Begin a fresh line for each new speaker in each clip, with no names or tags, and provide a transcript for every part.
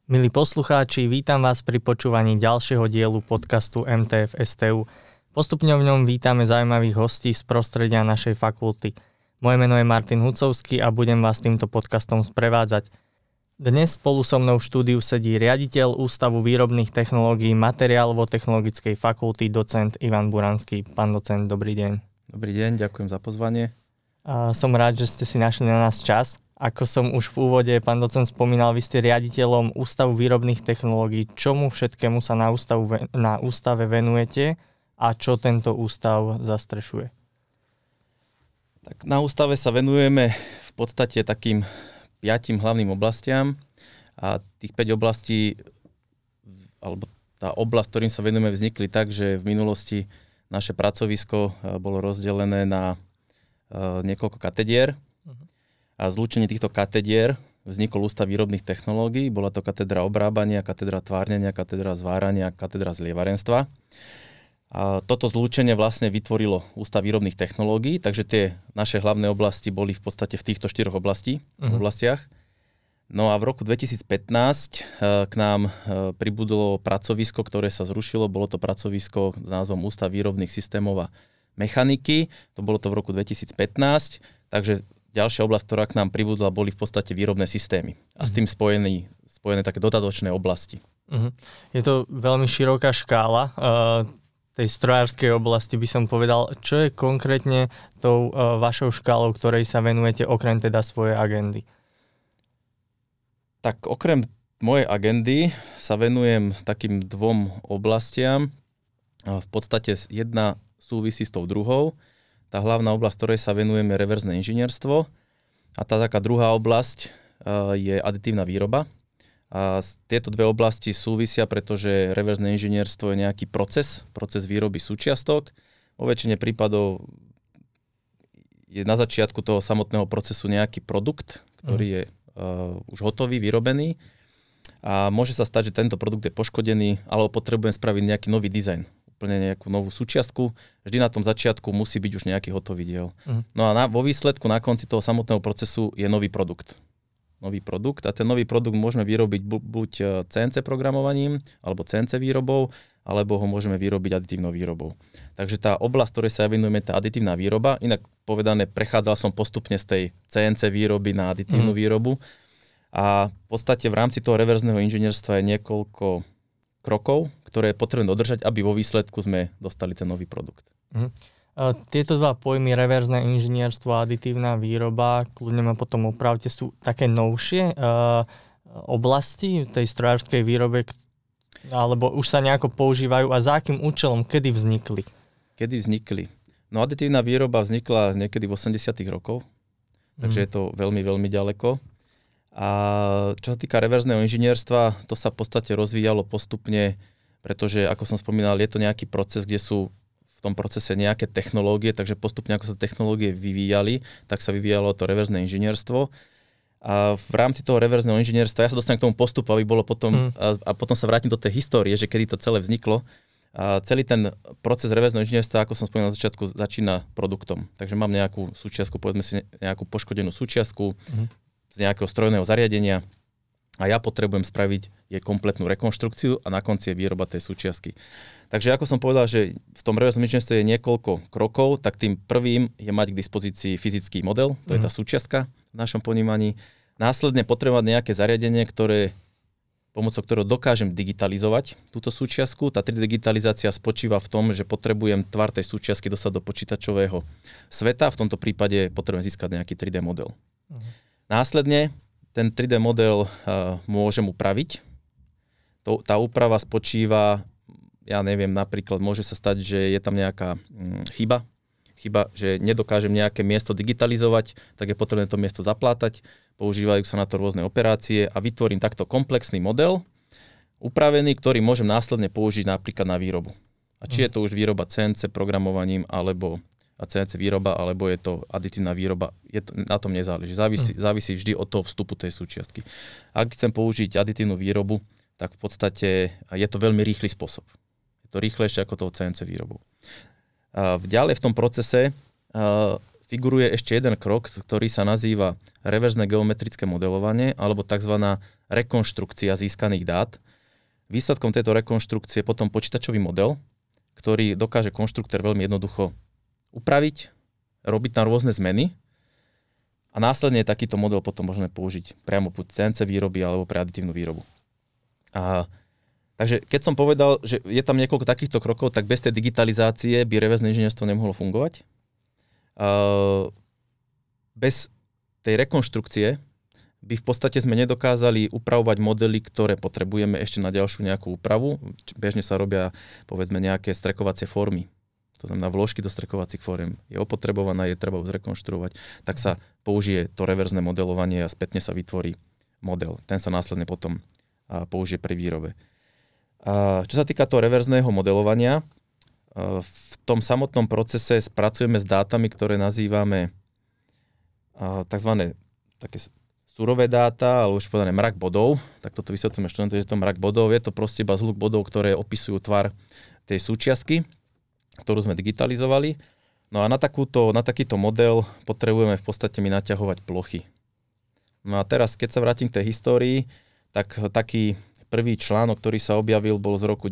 Milí poslucháči, vítam vás pri počúvaní ďalšieho dielu podcastu MTF STU. Postupne v ňom vítame zaujímavých hostí z prostredia našej fakulty. Moje meno je Martin Hucovský a budem vás týmto podcastom sprevádzať. Dnes spolu so mnou v štúdiu sedí riaditeľ Ústavu výrobných technológií Materiálovo-technologickej fakulty, docent Ivan Buranský. Pán docent, dobrý deň.
Dobrý deň, ďakujem za pozvanie.
Som rád, že ste si našli na nás čas. Ako som už v úvode, pán docent, spomínal, vy ste riaditeľom Ústavu výrobných technológií. Čomu všetkému sa na ústave venujete a čo tento ústav zastrešuje?
Tak na ústave sa venujeme v podstate takým 5 hlavným oblastiam a tých 5 oblastí, alebo tá oblasť, ktorým sa venujeme, vznikli tak, že v minulosti naše pracovisko bolo rozdelené na niekoľko katedier. A zlúčenie týchto katedier vznikol Ústav výrobných technológií. Bola to katedra obrábania, katedra tvárnenia, katedra zvárania, katedra zlievarenstva. A toto zlúčenie vlastne vytvorilo Ústav výrobných technológií, takže tie naše hlavné oblasti boli v podstate v týchto 4 oblastiach. No a v roku 2015 k nám pribudlo pracovisko, ktoré sa zrušilo. Bolo to pracovisko s názvom Ústav výrobných systémov a mechaniky. To bolo to v roku 2015, takže ďalšia oblasť, ktorá k nám pribudla, boli v podstate výrobné systémy a s tým spojené také dodatočné oblasti.
Je to veľmi široká škála tej strojárskej oblasti, by som povedal. Čo je konkrétne tou vašou škálou, ktorej sa venujete okrem teda svojej agendy?
Tak okrem mojej agendy sa venujem takým 2 oblastiam. V podstate jedna súvisí s tou druhou. Tá hlavná oblasť, ktorej sa venujeme, je reverzné inžinierstvo a tá taká druhá oblasť je aditívna výroba. A tieto 2 oblasti súvisia, pretože reverzné inžinierstvo je nejaký proces výroby súčiastok. Vo väčšine prípadov je na začiatku toho samotného procesu nejaký produkt, ktorý je už hotový, vyrobený a môže sa stať, že tento produkt je poškodený alebo potrebujem spraviť nejaký nový dizajn. Úplne nejakú novú súčiastku. Vždy na tom začiatku musí byť už nejaký hotový diel. No a vo výsledku, na konci toho samotného procesu je nový produkt. Nový produkt a ten nový produkt môžeme vyrobiť buď CNC programovaním, alebo CNC výrobou, alebo ho môžeme vyrobiť aditívnou výrobou. Takže tá oblasť, ktorej sa venujeme, tá aditívna výroba, inak povedané, prechádzal som postupne z tej CNC výroby na aditívnu výrobu a v podstate v rámci toho reverzného inžinierstva je niekoľko krokov, ktoré je potrebné dodržať, aby vo výsledku sme dostali ten nový produkt.
Tieto 2 pojmy, reverzné inžinierstvo a aditívna výroba, kľudne ma potom opravte, sú také novšie oblasti tej strojárskej výrobe, alebo už sa nejako používajú a za akým účelom, kedy vznikli? No aditívna výroba vznikla niekedy v 80. rokoch, takže je to veľmi, veľmi ďaleko. A čo sa týka reverzného inžinierstva, to sa v podstate rozvíjalo postupne, pretože, ako som spomínal, je to nejaký proces, kde sú v tom procese nejaké technológie, takže postupne, ako sa technológie vyvíjali, tak sa vyvíjalo to reverzné inžinierstvo. A v rámci toho reverzného inžinierstva, ja sa dostanem k tomu postupu, aby bolo potom, a potom sa vrátim do tej histórie, že kedy to celé vzniklo. A celý ten proces reverzného inžinierstva, ako som spomínal na začiatku, začína produktom. Takže mám nejakú súčiastku, povedzme si nejakú poškodenú súčiastku z nejakého strojného zariadenia a ja potrebujem spraviť jej kompletnú rekonštrukciu a na konci je výroba tej súčiastky. Takže ako som povedal, že v tom reverznom inžinierstve je niekoľko krokov, tak tým prvým je mať k dispozícii fyzický model, to je tá súčiastka v našom ponímaní. Následne potrebovať nejaké zariadenie, pomocou ktorého dokážem digitalizovať túto súčiastku. Tá 3D digitalizácia spočíva v tom, že potrebujem tvar tej súčiastky dostať do počítačového sveta, v tomto prípade potrebujem získať nejaký 3D model. Následne ten 3D model môžem upraviť. Tá úprava spočíva, ja neviem, napríklad môže sa stať, že je tam nejaká chyba, že nedokážem nejaké miesto digitalizovať, tak je potrebné to miesto zaplátať, používajú sa na to rôzne operácie a vytvorím takto komplexný model, upravený, ktorý môžem následne použiť napríklad na výrobu. A či je to už výroba CNC programovaním, alebo CNC výroba, alebo je to aditívna výroba, na tom nezáleží. Závisí vždy od toho vstupu tej súčiastky. Ak chcem použiť aditívnu výrobu, tak v podstate je to veľmi rýchly spôsob. Je to rýchlejšie ako toho CNC výrobu. Ďalej v tom procese
figuruje ešte jeden krok, ktorý sa nazýva reverzné geometrické modelovanie alebo tzv. Rekonštrukcia získaných dát. Výsledkom tejto rekonštrukcie je potom počítačový model, ktorý dokáže konštruktor veľmi jednoducho upraviť, robiť tam rôzne zmeny a následne je takýto model potom možné použiť priamo pri CNC výroby alebo pre aditívnu výrobu. Takže keď som povedal, že je tam niekoľko takýchto krokov, tak bez tej digitalizácie by reverzné inžinierstvo nemohlo fungovať. Bez tej rekonštrukcie by v podstate sme nedokázali upravovať modely, ktoré potrebujeme ešte na ďalšiu nejakú úpravu. Bežne sa robia, povedzme, nejaké strekovacie formy. To znamená, vložky do strekovacích foriem je opotrebovaná, je treba ju zrekonštruovať, tak sa použije to reverzné modelovanie a spätne sa vytvorí model. Ten sa následne potom použije pri výrobe. Čo sa týka toho reverzného modelovania, v tom samotnom procese spracujeme s dátami, ktoré nazývame tzv. Také surové dáta, alebo už povedané mrak bodov. Tak toto vysvetlíme študentom, že je to mrak bodov. Je to proste iba zhluk bodov, ktoré opisujú tvar tej súčiastky, ktorú sme digitalizovali. No a na takýto model potrebujeme v podstate naťahovať plochy. No a teraz, keď sa vrátim k tej histórii, tak taký prvý článok, ktorý sa objavil, bol z roku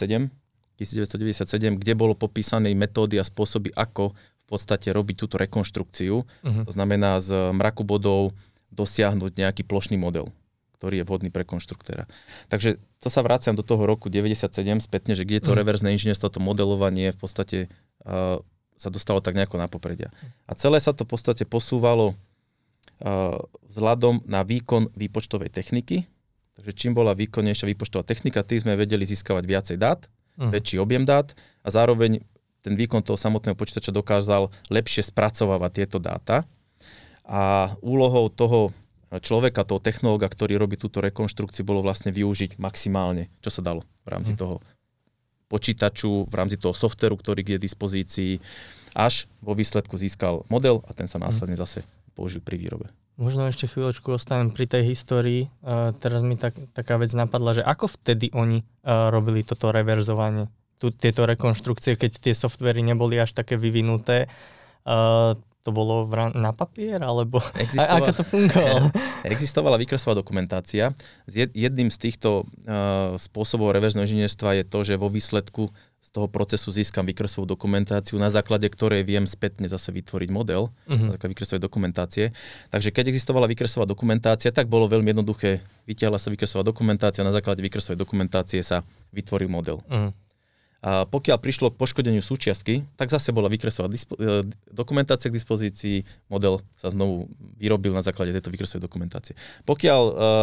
1997, kde bolo popísané metódy a spôsoby, ako v podstate robiť túto rekonštrukciu. To znamená z mraku bodov dosiahnuť nejaký plošný model, ktorý je vhodný pre konštruktéra. Takže to sa vraciam do toho roku 97 spätne, že kde to reverzné inžinierstvo, to modelovanie v podstate sa dostalo tak nejako na popredia. A celé sa to v podstate posúvalo vzhľadom na výkon výpočtovej techniky. Takže čím bola výkonnejšia výpočtová technika, tým sme vedeli získavať viacej dát, väčší objem dát a zároveň ten výkon toho samotného počítača dokázal lepšie spracovávať tieto dáta. A úlohou toho človeka, toho technológa, ktorý robí túto rekonštrukciu, bolo vlastne využiť maximálne, čo sa dalo v rámci toho počítaču, v rámci toho softvéru, ktorý je k dispozícii, až vo výsledku získal model a ten sa následne zase použil pri výrobe.
Možno ešte chvíľočku ostanem pri tej histórii. Teraz mi taká vec napadla, že ako vtedy oni robili toto reverzovanie, tieto rekonštrukcie, keď tie softvery neboli až také vyvinuté. To bolo na papier, alebo ako to fungovalo?
Existovala výkresová dokumentácia. Jedným z týchto spôsobov reverzného inžinierstva je to, že vo výsledku z toho procesu získam výkresovú dokumentáciu, na základe ktorej viem spätne zase vytvoriť model na základe výkresovej dokumentácie. Takže keď existovala výkresová dokumentácia, tak bolo veľmi jednoduché. Vytiahla sa výkresová dokumentácia, na základe výkresovej dokumentácie sa vytvoril model. A pokiaľ prišlo k poškodeniu súčiastky, tak zase bola výkresová dokumentácia k dispozícii, model sa znovu vyrobil na základe tejto výkresovej dokumentácie. Pokiaľ,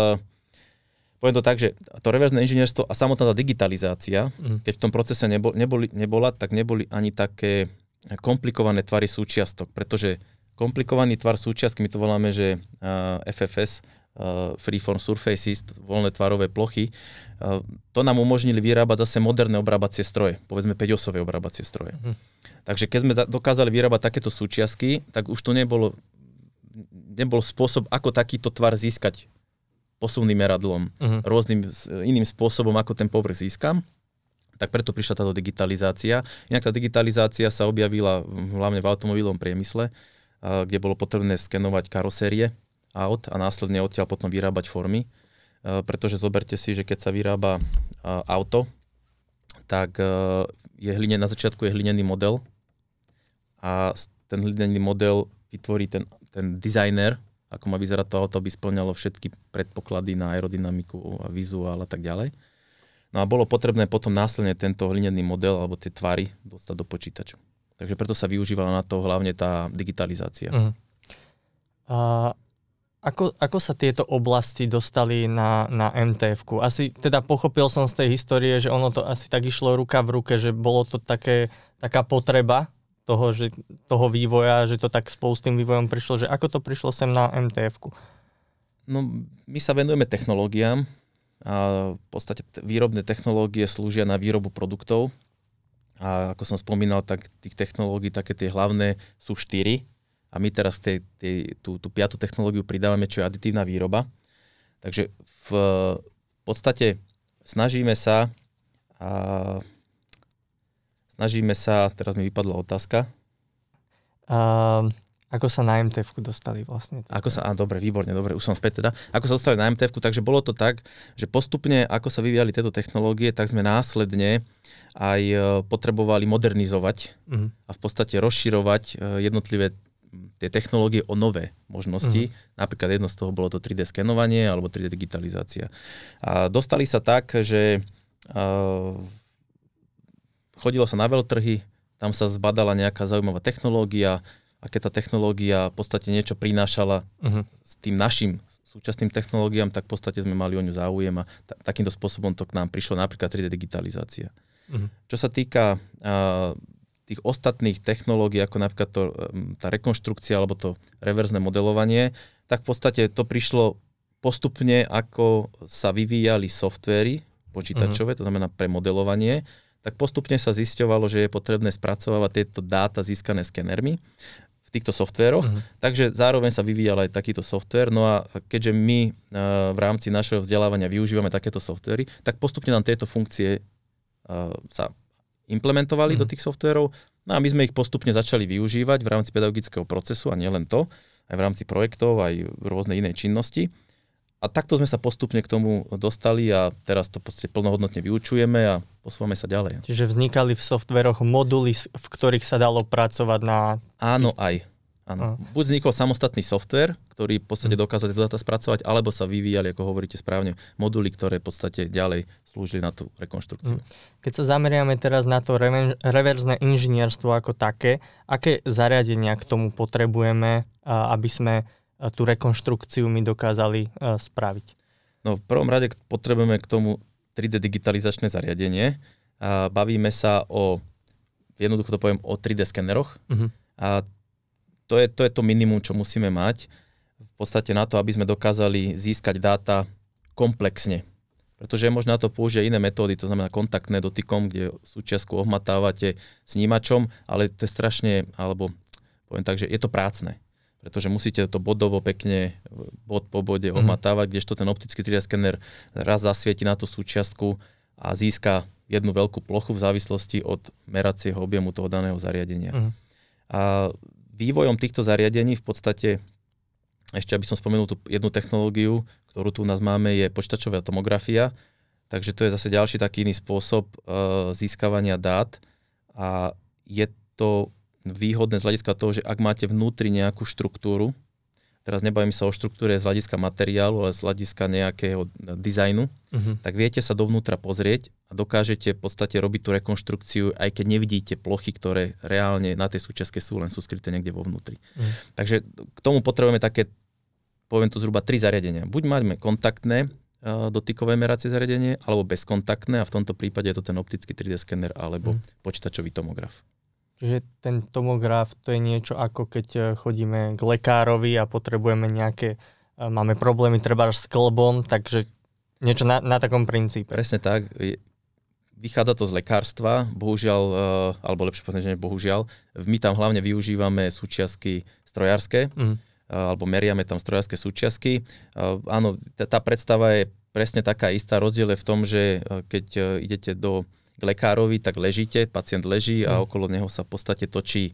poviem to tak, že to reverzné inžinierstvo a samotná tá digitalizácia, keď v tom procese nebola, tak neboli ani také komplikované tvary súčiastok, pretože komplikovaný tvar súčiastky, my to voláme, že FFS, Freeform Surfaces, voľné tvarové plochy, to nám umožnili vyrábať zase moderné obrábacie stroje, povedzme 5-osové obrábacie stroje. Takže keď sme dokázali vyrábať takéto súčiastky, tak už to nebol spôsob, ako takýto tvar získať posuvným meradlom, rôznym iným spôsobom, ako ten povrch získam. Tak preto prišla táto digitalizácia. Inak tá digitalizácia sa objavila hlavne v automobilovom priemysle, kde bolo potrebné skenovať karosérie aut a následne odtiaľ potom vyrábať formy. Pretože zoberte si, že keď sa vyrába auto, tak na začiatku je hlinený model a ten hlinený model vytvorí ten dizajner, ako má vyzerať to auto, aby spĺňalo všetky predpoklady na aerodynamiku a vizuál a tak ďalej. No a bolo potrebné potom následne tento hlinený model alebo tie tvary dostať do počítaču. Takže preto sa využívala na to hlavne tá digitalizácia.
Ako sa tieto oblasti dostali na MTF-ku? Asi teda pochopil som z tej histórie, že ono to asi tak išlo ruka v ruke, že bolo to taká potreba toho vývoja, že to tak spolu s tým vývojom prišlo, že ako to prišlo sem na MTF-ku?
No, my sa venujeme technológiám a v podstate výrobné technológie slúžia na výrobu produktov a ako som spomínal, tak tých technológií, také tie hlavné sú 4. A my teraz tú 5. technológiu pridávame, čo je aditívna výroba. Takže v podstate snažíme sa, teraz mi vypadla otázka.
Ako sa na MTF-ku dostali vlastne?
Dobre, výborne, dobre, už som späť teda. Ako sa dostali na MTF-ku, takže bolo to tak, že postupne, ako sa vyvíjali tieto technológie, tak sme následne aj potrebovali modernizovať a v podstate rozširovať jednotlivé tie technológie o nové možnosti. Napríklad jedno z toho bolo to 3D skenovanie alebo 3D digitalizácia. A dostali sa tak, že chodilo sa na veľtrhy, tam sa zbadala nejaká zaujímavá technológia, a keď tá technológia v podstate niečo prinášala s tým našim súčasným technológiám, tak v podstate sme mali o ňu záujem a takýmto spôsobom to k nám prišlo, napríklad 3D digitalizácia. Čo sa týka tých ostatných technológií, ako napríklad tá rekonštrukcia alebo to reverzné modelovanie, tak v podstate to prišlo postupne, ako sa vyvíjali softvéry počítačové, to znamená pre modelovanie, tak postupne sa zisťovalo, že je potrebné spracovávať tieto dáta získané skenermi v týchto softvéroch, takže zároveň sa vyvíjal aj takýto softvér, no a keďže my v rámci našeho vzdelávania využívame takéto softvéry, tak postupne nám tieto funkcie sa implementovali do tých softvérov, no a my sme ich postupne začali využívať v rámci pedagogického procesu a nielen to, aj v rámci projektov, aj rôzne inej činnosti. A takto sme sa postupne k tomu dostali a teraz to plnohodnotne vyučujeme a posúvame sa ďalej.
Čiže vznikali v softveroch moduly, v ktorých sa dalo pracovať na...
Áno, aj. Áno. Buď vznikol samostatný softvér, ktorý v podstate dokázal tieto dáta spracovať, alebo sa vyvíjali, ako hovoríte správne, moduly, ktoré v podstate ďalej slúžili na tú rekonštrukciu.
Keď sa zameriame teraz na to reverzné inžinierstvo ako také, aké zariadenia k tomu potrebujeme, aby sme tú rekonštrukciu my dokázali spraviť?
No v prvom rade potrebujeme k tomu 3D digitalizačné zariadenie. Bavíme sa jednoducho to poviem, o 3D skeneroch. A to je to minimum, čo musíme mať v podstate na to, aby sme dokázali získať dáta komplexne. Pretože je možné na to použiť iné metódy, to znamená kontaktné dotykom, kde súčiastku ohmatávate snímačom, ale to je strašne, alebo poviem tak, že je to prácne. Pretože musíte to bodovo pekne, bod po bode ohmatávať, kdežto ten optický 3D skener raz zasvieti na tú súčiastku a získa jednu veľkú plochu v závislosti od meracieho objemu toho daného zariadenia. A vývojom týchto zariadení v podstate, ešte aby som spomenul tú jednu technológiu, ktorú tu u nás máme, je počítačová tomografia, takže to je zase ďalší taký iný spôsob získavania dát a je to výhodné z hľadiska toho, že ak máte vnútri nejakú štruktúru, teraz nebavím sa o štruktúre z hľadiska materiálu, ale z hľadiska nejakého dizajnu, tak viete sa dovnútra pozrieť a dokážete v podstate robiť tú rekonštrukciu, aj keď nevidíte plochy, ktoré reálne na tej súčiastke sú, len sú skryté niekde vo vnútri. Takže k tomu potrebujeme také, poviem to zhruba 3 zariadenia. Buď máme kontaktné dotykové meracie zariadenie, alebo bezkontaktné a v tomto prípade je to ten optický 3D skener alebo počítačový tomograf.
Čiže ten tomograf to je niečo ako keď chodíme k lekárovi a potrebujeme máme problémy treba s klbom, takže niečo na takom princípe.
Presne tak. Vychádza to z lekárstva, bohužiaľ, alebo lepšie povedať, že bohužiaľ. My tam hlavne využívame súčiastky strojárske, alebo meriame tam strojárske súčiastky. Áno, tá predstava je presne taká istá. Rozdiel je v tom, že keď idete k lekárovi, tak ležíte, pacient leží a okolo neho sa v podstate točí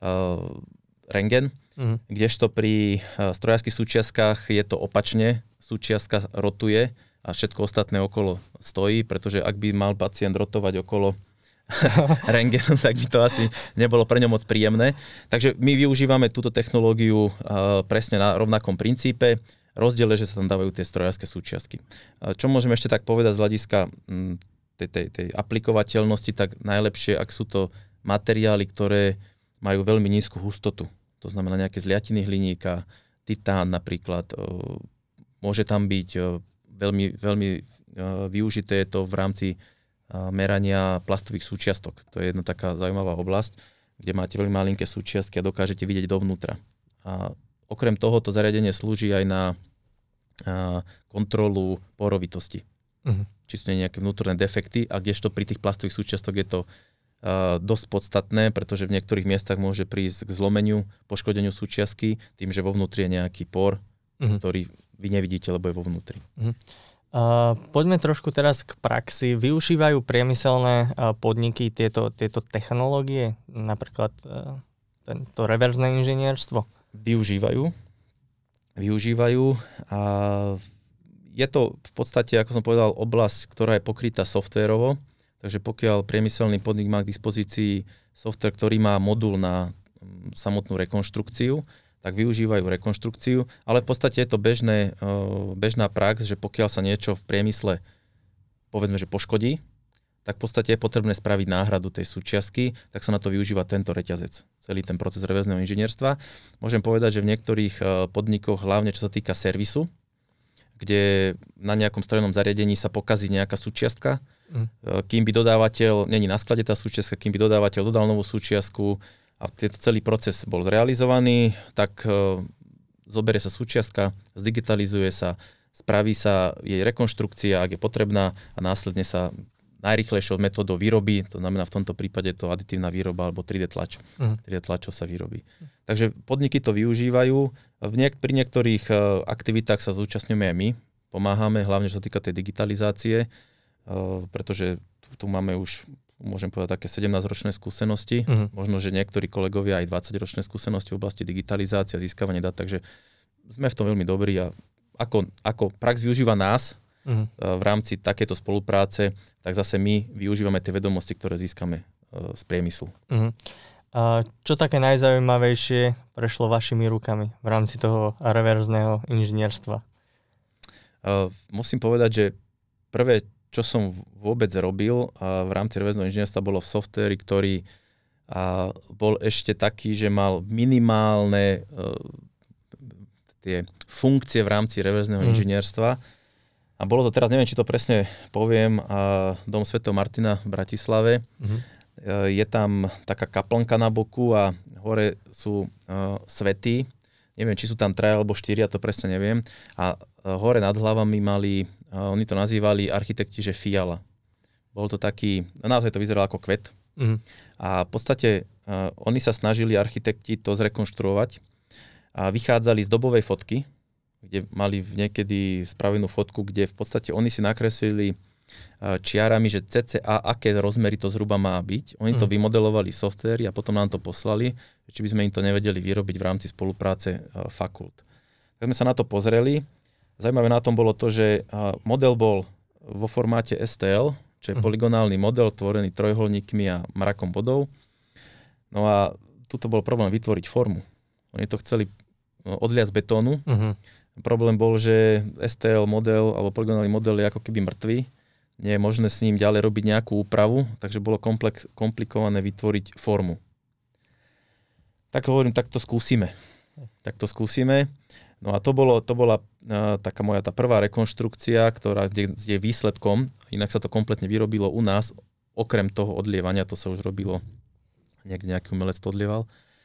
rentgen, kdežto pri strojárskych súčiastkách je to opačne, súčiastka rotuje a všetko ostatné okolo stojí, pretože ak by mal pacient rotovať okolo rentgenu, tak by to asi nebolo pre ňo moc príjemné. Takže my využívame túto technológiu presne na rovnakom princípe. Rozdiel je, že sa tam dávajú tie strojárske súčiastky. Čo môžeme ešte tak povedať z hľadiska tej aplikovateľnosti, tak najlepšie, ak sú to materiály, ktoré majú veľmi nízku hustotu. To znamená nejaké zliatiny hliníka, titán napríklad. Môže tam byť veľmi, veľmi využité je to v rámci merania plastových súčiastok. To je jedna taká zaujímavá oblasť, kde máte veľmi malinké súčiastky a dokážete vidieť dovnútra. A okrem toho to zariadenie slúži aj na kontrolu porovitosti. Či sú nejaké vnútorné defekty a kdežto pri tých plastových súčiastok je to dosť podstatné, pretože v niektorých miestach môže prísť k zlomeniu, poškodeniu súčiastky, tým, že vo vnútri je nejaký por, ktorý vy nevidíte, lebo je vo vnútri.
Poďme trošku teraz k praxi. Využívajú priemyselné podniky tieto technológie, napríklad to reverzné inžinierstvo?
využívajú a je to v podstate, ako som povedal, oblasť, ktorá je pokrytá softvérovo, takže pokiaľ priemyselný podnik má k dispozícii softvér, ktorý má modul na samotnú rekonštrukciu, tak využívajú rekonštrukciu, ale v podstate je to bežná prax, že pokiaľ sa niečo v priemysle povedzme, že poškodí, tak v podstate je potrebné spraviť náhradu tej súčiastky, tak sa na to využíva tento reťazec, celý ten proces reverzného inžinierstva. Môžem povedať, že v niektorých podnikoch, hlavne čo sa týka servisu, kde na nejakom strojnom zariadení sa pokazí nejaká súčiastka, kým by dodávateľ, není na sklade tá súčiastka, kým by dodávateľ dodal novú súčiastku a celý proces bol zrealizovaný, tak zoberie sa súčiastka, zdigitalizuje sa, spraví sa jej rekonštrukcia, ak je potrebná a následne sa najrýchlejšou metódou výroby, to znamená v tomto prípade to aditívna výroba alebo 3D tlač. 3D tlačov sa vyrobí. Takže podniky to využívajú. Pri niektorých aktivitách sa zúčastňujeme aj my. Pomáhame, hlavne čo sa týka tej digitalizácie, pretože tu máme už, môžem povedať, také 17-ročné skúsenosti. Možno, že niektorí kolegovia aj 20-ročné skúsenosti v oblasti digitalizácie a získavania dát, takže sme v tom veľmi dobrí a ako prax využíva nás, v rámci takéto spolupráce, tak zase my využívame tie vedomosti, ktoré získame z priemyslu.
Čo také najzaujímavejšie prešlo vašimi rukami v rámci toho reverzného inžinierstva?
Musím povedať, že prvé, čo som vôbec robil v rámci reverzného inžinierstva, bolo v softvéri, ktorý bol ešte taký, že mal minimálne tie funkcie v rámci reverzného inžinierstva. A bolo to teraz, neviem, či to presne poviem, Dom svätého Martina v Bratislave. Je tam taká kaplnka na boku a hore sú svätí. Neviem, či sú tam 3 alebo 4, ja to presne neviem. A hore nad hlavami mali, oni to nazývali architekti, že fiala. Bol to taký, naozaj to vyzeralo ako kvet. A v podstate oni sa snažili, architekti, to zrekonštruovať a vychádzali z dobovej fotky, kde mali niekedy spravenú fotku, kde v podstate oni si nakreslili čiarami, že cca aké rozmery to zhruba má byť. Oni to vymodelovali v softvéri a potom nám to poslali, či by sme im to nevedeli vyrobiť v rámci spolupráce fakult. Tak sme sa na to pozreli. Zaujímavé na tom bolo to, že model bol vo formáte STL, čo je polygonálny model tvorený trojuholníkmi a mrakom bodov. No a tuto bol problém vytvoriť formu. Oni to chceli odliať z betónu. Problém bol, že STL model alebo polygonálny model je ako keby mŕtvý. Nie je možné s ním ďalej robiť nejakú úpravu, takže bolo komplikované vytvoriť formu. Tak hovorím, tak to skúsime. No a to bola taká moja tá prvá rekonštrukcia, kde je výsledkom, inak sa to kompletne vyrobilo u nás, okrem toho odlievania, to sa už robilo, nejaký umelec to odlieval.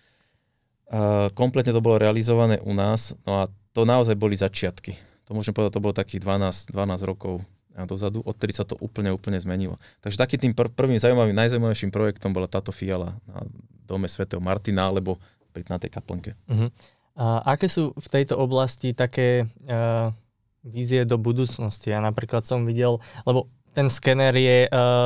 Kompletne to bolo realizované u nás, no a to naozaj boli začiatky. To môžem povedať, to bolo takých 12 rokov dozadu, odtedy sa to úplne zmenilo. Takže taký tým prvým najzaujímavejším projektom bola táto fiala na Dome svätého Martina, alebo na tej kaplnke.
A aké sú v tejto oblasti také vízie do budúcnosti? Ja napríklad som videl, lebo ten skener je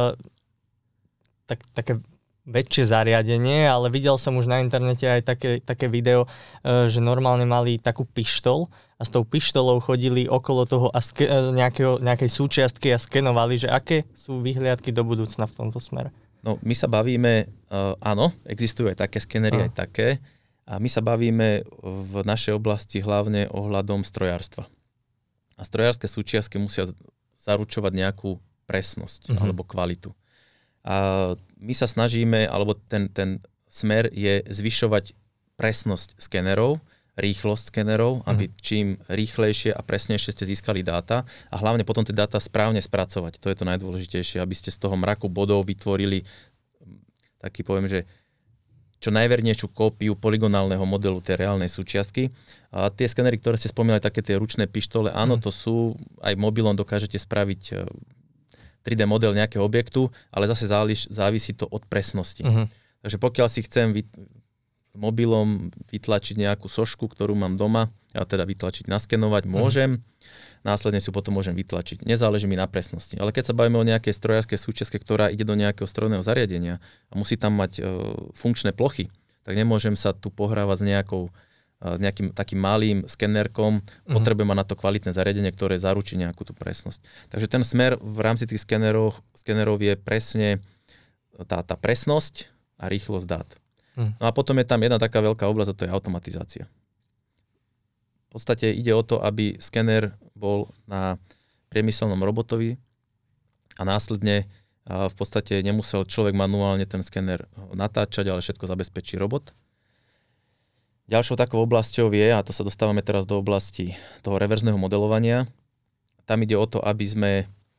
také väčšie zariadenie, ale videl som už na internete aj také video, že normálne mali takú pištol a s tou pištolou chodili okolo toho a nejakej súčiastky a skenovali, že aké sú vyhliadky do budúcna v tomto smere.
No, my sa bavíme, áno, existujú aj také skenery, aj také, a my sa bavíme v našej oblasti hlavne ohľadom strojárstva. A strojárske súčiastky musia zaručovať nejakú presnosť alebo kvalitu. A my sa snažíme, alebo ten smer je zvyšovať presnosť skenerov, rýchlosť skenerov, aby čím rýchlejšie a presnejšie ste získali dáta a hlavne potom tie dáta správne spracovať. To je to najdôležitejšie, aby ste z toho mraku bodov vytvorili taký, poviem, že čo najvernejšiu kópiu polygonálneho modelu tej reálnej súčiastky. A tie skenery, ktoré ste spomínali, také tie ručné pištole, áno, to sú, aj mobilom dokážete spraviť 3D model nejakého objektu, ale zase závisí to od presnosti. Takže pokiaľ si chcem mobilom vytlačiť nejakú sošku, ktorú mám doma, ja teda vytlačiť, naskenovať, môžem, následne si potom môžem vytlačiť. Nezáleží mi na presnosti. Ale keď sa bavíme o nejakej strojárskej súčiastke, ktorá ide do nejakého strojného zariadenia a musí tam mať funkčné plochy, tak nemôžem sa tu pohrávať s nejakou nejakým takým malým skenerkom, potrebuje mať na to kvalitné zariadenie, ktoré zaručí nejakú tú presnosť. Takže ten smer v rámci tých skenerov je presne tá presnosť a rýchlosť dát. No a potom je tam jedna taká veľká oblasť, a to je automatizácia. V podstate ide o to, aby skener bol na priemyselnom robotovi a následne v podstate nemusel človek manuálne ten skener natáčať, ale všetko zabezpečí robot. Ďalšou takou oblasťou je, a to sa dostávame teraz do oblasti toho reverzného modelovania, tam ide o to, aby sme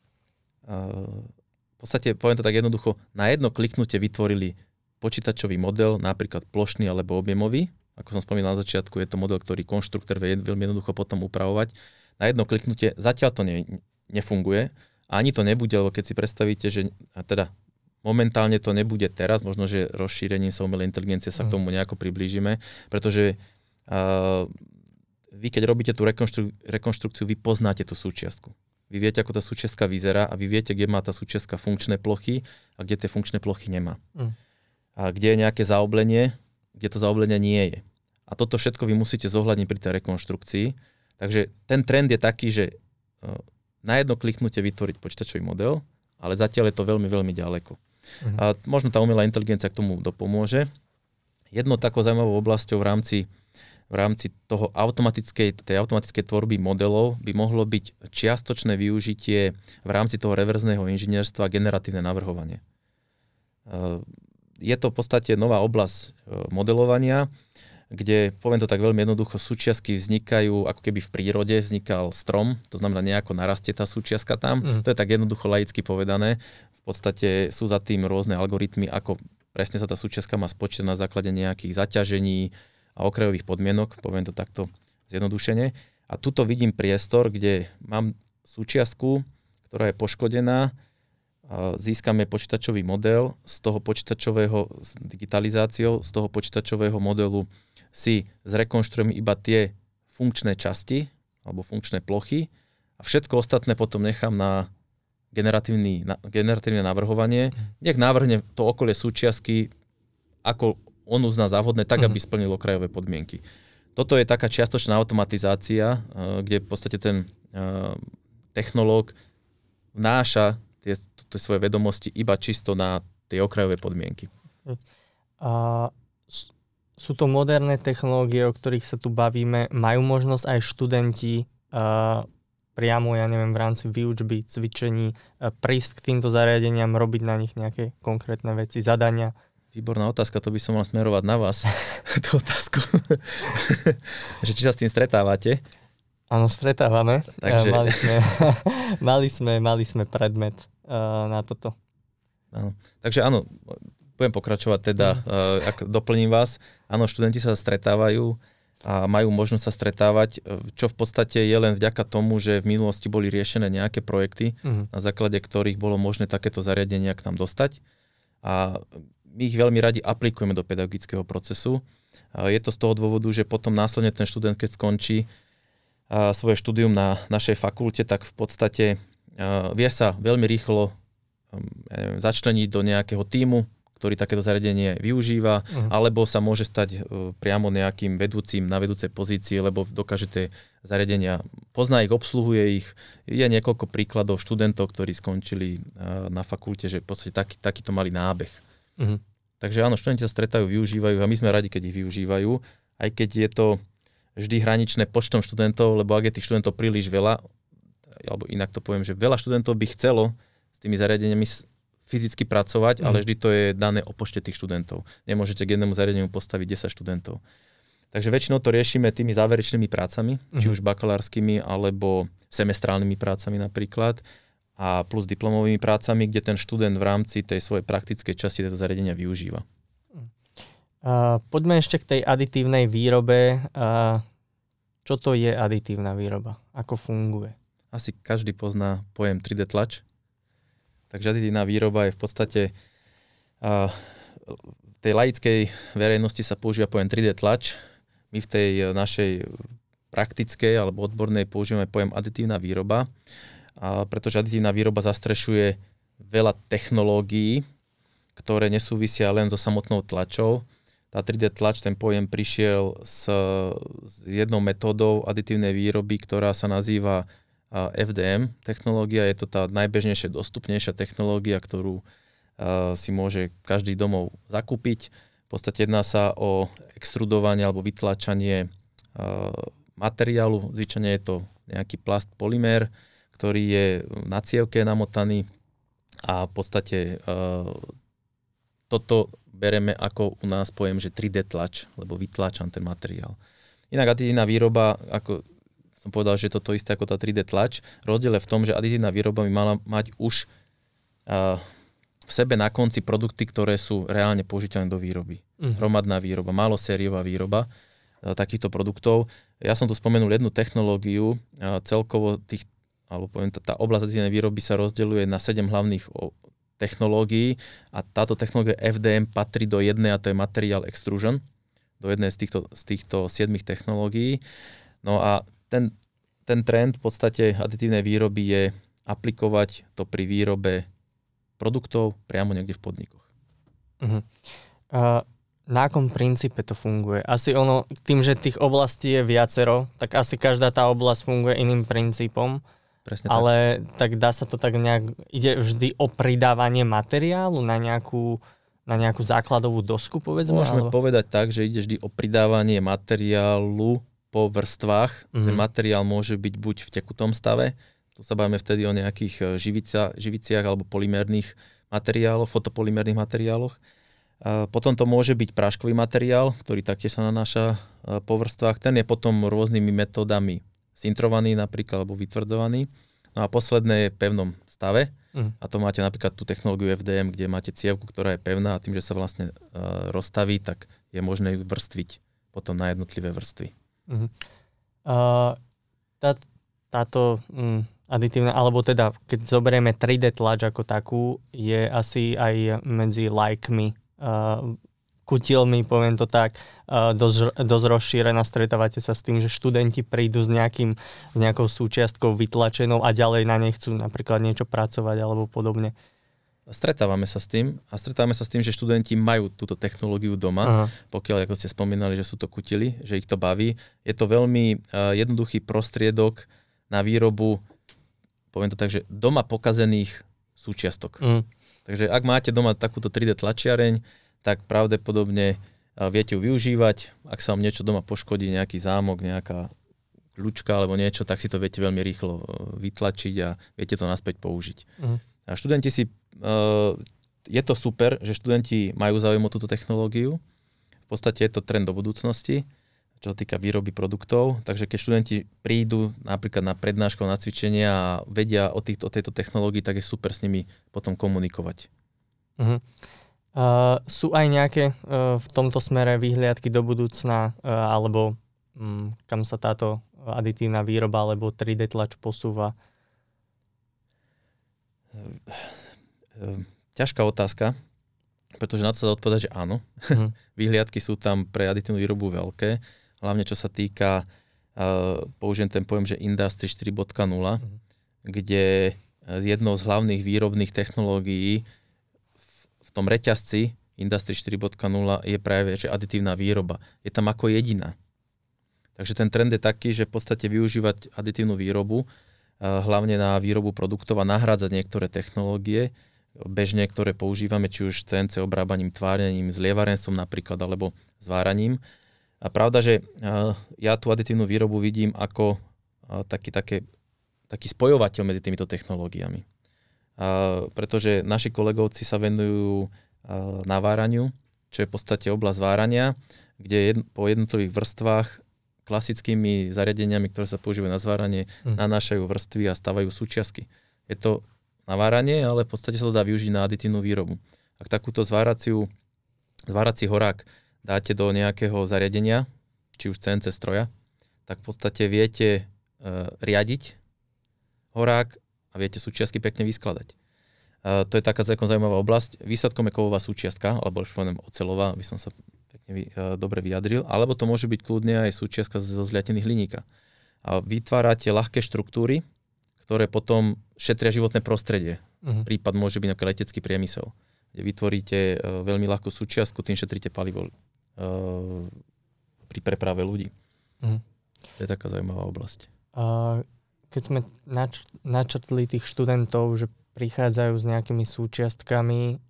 v podstate, poviem to tak jednoducho, na jedno kliknutie vytvorili počítačový model, napríklad plošný alebo objemový. Ako som spomínal na začiatku, je to model, ktorý konštruktor vie veľmi jednoducho potom upravovať. Na jedno kliknutie zatiaľ to nefunguje, a ani to nebude, lebo keď si predstavíte, že teda momentálne to nebude teraz, možno, že rozšírením sa umelej inteligencie sa k tomu nejako priblížime, pretože vy keď robíte tú rekonštrukciu, vy poznáte tú súčiastku. Vy viete, ako tá súčiastka vyzerá a vy viete, kde má tá súčiastka funkčné plochy a kde tie funkčné plochy nemá. A kde je nejaké zaoblenie, kde to zaoblenie nie je. A toto všetko vy musíte zohľadniť pri tej rekonštrukcii. Takže ten trend je taký, že na jedno kliknutie vytvoriť počítačový model, ale zatiaľ je to veľmi, veľmi ďaleko. A možno tá umelá inteligencia k tomu dopomôže. Jednou takou zaujímavou oblasťou v rámci toho tej automatickej tvorby modelov by mohlo byť čiastočné využitie v rámci toho reverzného inžinierstva generatívne navrhovanie. Je to v podstate nová oblasť modelovania, kde, poviem to tak veľmi jednoducho, súčiastky vznikajú, ako keby v prírode vznikal strom, to znamená nejako narastie tá súčiastka tam. To je tak jednoducho laicky povedané. V podstate sú za tým rôzne algoritmy, ako presne sa tá súčiastka má spočítať na základe nejakých zaťažení a okrajových podmienok, poviem to takto zjednodušene. A tuto vidím priestor, kde mám súčiastku, ktorá je poškodená, získame počítačový model, z toho počítačového s digitalizáciou, z toho počítačového modelu si zrekonštruujem iba tie funkčné časti alebo funkčné plochy a všetko ostatné potom nechám na generatívne navrhovanie. Nech navrhne to okolie súčiastky, ako on uzná za vhodné, tak aby splnilo okrajové podmienky. Toto je taká čiastočná automatizácia, kde v podstate ten technológ vnáša tie svoje vedomosti iba čisto na tie okrajové podmienky.
Sú to moderné technológie, o ktorých sa tu bavíme. Majú možnosť aj študenti priamo, v rámci výučby, cvičení, prísť k týmto zariadeniam, robiť na nich nejaké konkrétne veci, zadania?
Výborná otázka, to by som mal smerovať na vás, tú otázku. Že či sa s tým stretávate?
Áno, stretávame.
Takže...
Mali sme predmet na toto.
Áno. Takže áno, budem pokračovať teda, ak doplním vás. Áno, študenti sa stretávajú a majú možnosť sa stretávať, čo v podstate je len vďaka tomu, že v minulosti boli riešené nejaké projekty, na základe ktorých bolo možné takéto zariadenia k nám dostať. A my ich veľmi radi aplikujeme do pedagogického procesu. Je to z toho dôvodu, že potom následne ten študent, keď skončí svoje štúdium na našej fakulte, tak v podstate vie sa veľmi rýchlo začleniť do nejakého tímu, ktorý takéto zariadenie využíva, alebo sa môže stať priamo nejakým vedúcim na vedúcej pozícii, lebo dokáže tie zariadenia, pozná ich, obsluhuje ich. Je niekoľko príkladov študentov, ktorí skončili na fakulte, že v podstate takýto mali nábeh. Takže áno, študenti sa stretajú, využívajú a my sme radi, keď ich využívajú, aj keď je to vždy hraničné počtom študentov, lebo ak je tých študentov príliš veľa, alebo inak to poviem, že veľa študentov by chcelo s tými zariadeniami fyzicky pracovať, ale vždy to je dané o počte tých študentov. Nemôžete k jednému zariadeniu postaviť 10 študentov. Takže väčšinou to riešime tými záverečnými prácami, či už bakalárskymi, alebo semestrálnymi prácami napríklad, a plus diplomovými prácami, kde ten študent v rámci tej svojej praktickej časti tieto zariadenia využíva.
Poďme ešte k tej aditívnej výrobe. Čo to je aditívna výroba? Ako funguje?
Asi každý pozná pojem 3D tlač. Takže aditívna výroba je v podstate v tej laickej verejnosti sa používa pojem 3D tlač. My v tej našej praktickej alebo odbornej používame pojem aditívna výroba, pretože aditívna výroba zastrešuje veľa technológií, ktoré nesúvisia len so samotnou tlačou. tá 3D tlač, ten pojem prišiel s jednou metódou aditívnej výroby, ktorá sa nazýva FDM technológia. Je to tá najbežnejšia, dostupnejšia technológia, ktorú si môže každý domov zakúpiť. V podstate jedná sa o extrudovanie alebo vytlačanie materiálu. Zvyčajne je to nejaký plast polymér, ktorý je na cievke namotaný a v podstate toto bereme ako u nás pojem, že 3D tlač, lebo vytlačam ten materiál. Inak aditívna výroba, ako som povedal, že je to isté ako tá 3D tlač. Rozdiel je v tom, že aditívna výroba by mala mať už v sebe na konci produkty, ktoré sú reálne použiteľné do výroby. Hromadná výroba, malosériová výroba takýchto produktov. Ja som tu spomenul jednu technológiu, celkovo tá oblasť aditívnej výroby sa rozdeľuje na 7 hlavných technológií a táto technológia FDM patrí do jednej a to je material extrusion, do jednej z týchto 7 technológií. No a ten trend v podstate aditívnej výroby je aplikovať to pri výrobe produktov priamo niekde v podnikoch.
Na akom princípe to funguje? Asi tým, že tých oblastí je viacero, tak asi každá tá oblasť funguje iným princípom.
Presne
ale tak dá sa to tak nejak, ide vždy o pridávanie materiálu na nejakú základovú dosku, povedzme?
Môžeme povedať tak, že ide vždy o pridávanie materiálu po vrstvách. Ten materiál môže byť buď v tekutom stave, tu sa bavíme vtedy o nejakých živiciach alebo polymérnych materiáloch, fotopolymérnych materiáloch. Potom to môže byť práškový materiál, ktorý taktiež sa nanáša po vrstvách. Ten je potom rôznymi metódami sintrovaný napríklad, alebo vytvrdzovaný. No a posledné je v pevnom stave. A to máte napríklad tú technológiu FDM, kde máte cievku, ktorá je pevná a tým, že sa vlastne rozstaví, tak je možné ju vrstviť potom na jednotlivé vrstvy.
Táto aditívna, alebo teda keď zoberieme 3D tlač ako takú, je asi aj medzi lajkmi, kutilmi, poviem to tak, dosť rozšírená. Stretávate sa s tým, že študenti prídu s nejakou súčiastkou vytlačenou a ďalej na nej chcú napríklad niečo pracovať alebo podobne.
Stretávame sa s tým že študenti majú túto technológiu doma, pokiaľ, ako ste spomínali, že sú to kutily, že ich to baví. Je to veľmi jednoduchý prostriedok na výrobu, poviem to tak, že doma pokazených súčiastok. Takže ak máte doma takúto 3D tlačiareň, tak pravdepodobne viete ju využívať. Ak sa vám niečo doma poškodí, nejaký zámok, nejaká kľúčka alebo niečo, tak si to viete veľmi rýchlo vytlačiť a viete to naspäť použiť. A študenti je to super, že študenti majú záujem o túto technológiu. V podstate je to trend do budúcnosti, čo sa týka výroby produktov. Takže keď študenti prídu napríklad na prednášku, na cvičenia a vedia o tejto technológii, tak je super s nimi potom komunikovať.
Sú aj nejaké v tomto smere výhliadky do budúcna, alebo kam sa táto aditívna výroba alebo 3D tlač posúva?
Ťažká otázka, pretože na to sa dá odpovedať, že áno. Výhliadky sú tam pre aditívnu výrobu veľké, hlavne čo sa týka, použijem ten pojem, že Industry 4.0, kde jednou z hlavných výrobných technológií v tom reťazci Industry 4.0 je práve že aditívna výroba. Je tam ako jediná. Takže ten trend je taký, že v podstate využívať aditívnu výrobu, hlavne na výrobu produktov a nahrádzať niektoré technológie, bežne, ktoré používame, či už CNC obrábaním, tvárnením, zlievarenstvom napríklad, alebo zváraním. A pravda, že ja tú aditívnu výrobu vidím ako taký spojovateľ medzi týmito technológiami. Pretože naši kolegovci sa venujú naváraniu, čo je v podstate oblasť várania, kde po jednotlivých vrstvách klasickými zariadeniami, ktoré sa používajú na zváranie, nanášajú vrstvy a stavajú súčiastky. Je to naváranie, ale v podstate sa to dá využiť na aditívnu výrobu. Ak takúto zvárací horák dáte do nejakého zariadenia, či už CNC stroja, tak v podstate viete riadiť horák a viete súčiastky pekne vyskladať. To je taká celkom zaujímavá oblasť. Výsledkom je kovová súčiastka, alebo už poviem oceľová, aby som sa pekne dobre vyjadril, alebo to môže byť kľudne aj súčiastka zo zliatených hliníka. A vytvárate ľahké štruktúry, ktoré potom šetria životné prostredie. Prípad môže byť napríklad letecký priemysel, kde vytvoríte veľmi ľahkú súčiastku, tým šetríte palivo pri preprave ľudí.
Mhm.
To je taká zaujímavá oblasť.
Keď sme načrtli tých študentov, že prichádzajú s nejakými súčiastkami,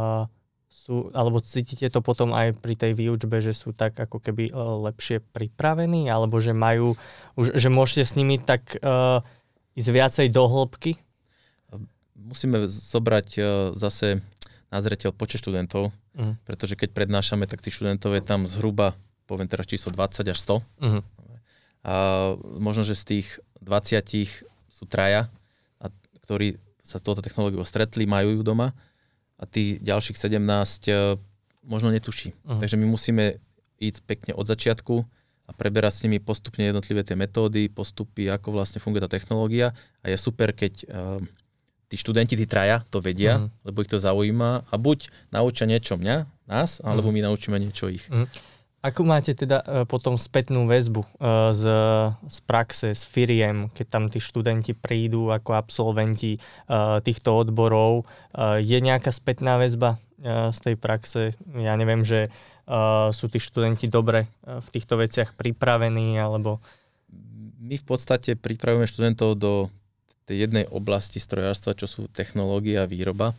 alebo cítite to potom aj pri tej výučbe, že sú tak ako keby lepšie pripravení, alebo že majú, že môžete s nimi tak ísť viacej do hĺbky?
Musíme zobrať zase na zreteľ počet študentov, pretože keď prednášame, tak tých študentov je tam zhruba, poviem teraz číslo 20 až 100. A možno, že z tých 20 sú traja, ktorí sa s touto technológiou stretli, majú ju doma, a tých ďalších 17 možno netuší. Takže my musíme ísť pekne od začiatku a preberať s nimi postupne jednotlivé tie metódy, postupy, ako vlastne funguje tá technológia. A je super, keď tí študenti, tí traja to vedia, lebo ich to zaujíma a buď naučia niečo nás, alebo my naučíme niečo ich.
Ako máte teda potom spätnú väzbu z praxe, z firiem, keď tam tí študenti prídu ako absolventi týchto odborov? Je nejaká spätná väzba z tej praxe? Ja neviem, že sú tí študenti dobre v týchto veciach pripravení, alebo...
My v podstate pripravujeme študentov do tej jednej oblasti strojárstva, čo sú technológie a výroba.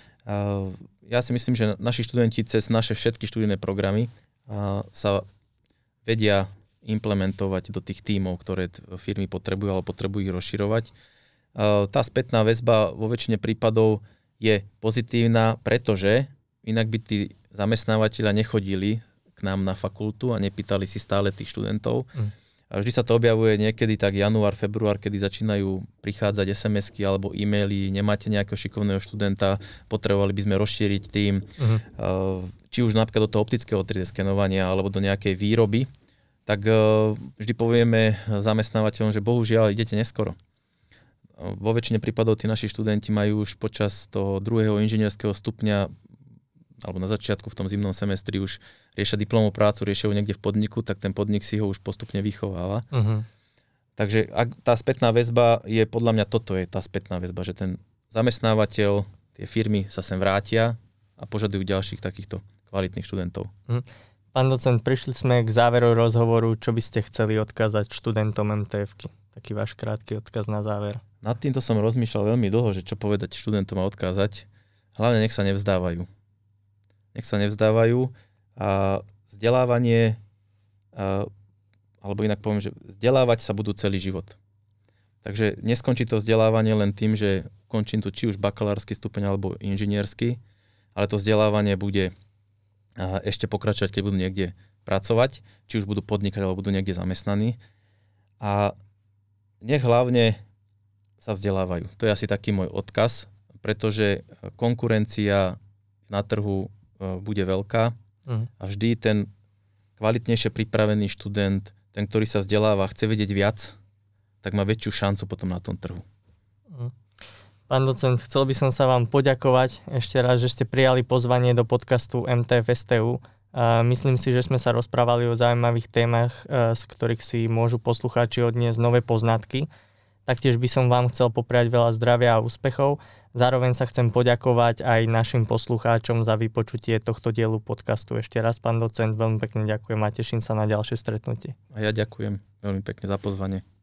Ja si myslím, že naši študenti cez naše všetky študijné programy sa vedia implementovať do tých tímov, ktoré firmy potrebujú, alebo potrebujú ich rozširovať. Tá spätná väzba vo väčšine prípadov je pozitívna, pretože inak by tí zamestnávateľia nechodili k nám na fakultu a nepýtali si stále tých študentov. A vždy sa to objavuje niekedy tak január, február, kedy začínajú prichádzať SMS-ky alebo e-maily, nemáte nejakého šikovného študenta, potrebovali by sme rozšíriť tým, či už napríklad do toho optického 3D skenovania alebo do nejakej výroby, tak vždy povieme zamestnávateľom, že bohužiaľ idete neskoro. Vo väčšine prípadov tí naši študenti majú už počas toho druhého inžinierského stupňa alebo na začiatku v tom zimnom semestri už riešia diplomovú prácu, riešia ju niekde v podniku, tak ten podnik si ho už postupne vychováva. Takže tá spätná väzba je, podľa mňa toto je tá spätná väzba, že ten zamestnávateľ, tie firmy sa sem vrátia a požadujú ďalších takýchto kvalitných študentov.
Pán docent, prišli sme k záveru rozhovoru. Čo by ste chceli odkázať študentom MTF-ky? Taký váš krátky odkaz na záver.
Nad týmto som rozmýšľal veľmi dlho, že čo povedať študentom a odkázať. Hlavne nech sa nevzdávajú. Nech sa nevzdávajú a vzdelávanie, alebo inak poviem, že vzdelávať sa budú celý život. Takže neskončí to vzdelávanie len tým, že končím tu či už bakalársky stupeň alebo inžiniersky, ale to vzdelávanie bude ešte pokračovať, keď budú niekde pracovať, či už budú podnikať alebo budú niekde zamestnaní. A nech hlavne sa vzdelávajú. To je asi taký môj odkaz, pretože konkurencia na trhu bude veľká a vždy ten kvalitnejšie pripravený študent, ten, ktorý sa vzdeláva, chce vedieť viac, tak má väčšiu šancu potom na tom trhu.
Pán docent, chcel by som sa vám poďakovať ešte raz, že ste prijali pozvanie do podcastu MTF STU. Myslím si, že sme sa rozprávali o zaujímavých témach, z ktorých si môžu poslucháči odniesť nové poznatky. Taktiež by som vám chcel popriať veľa zdravia a úspechov. Zároveň sa chcem poďakovať aj našim poslucháčom za vypočutie tohto dielu podcastu. Ešte raz, pán docent, veľmi pekne ďakujem a teším sa na ďalšie stretnutie.
A ja ďakujem veľmi pekne za pozvanie.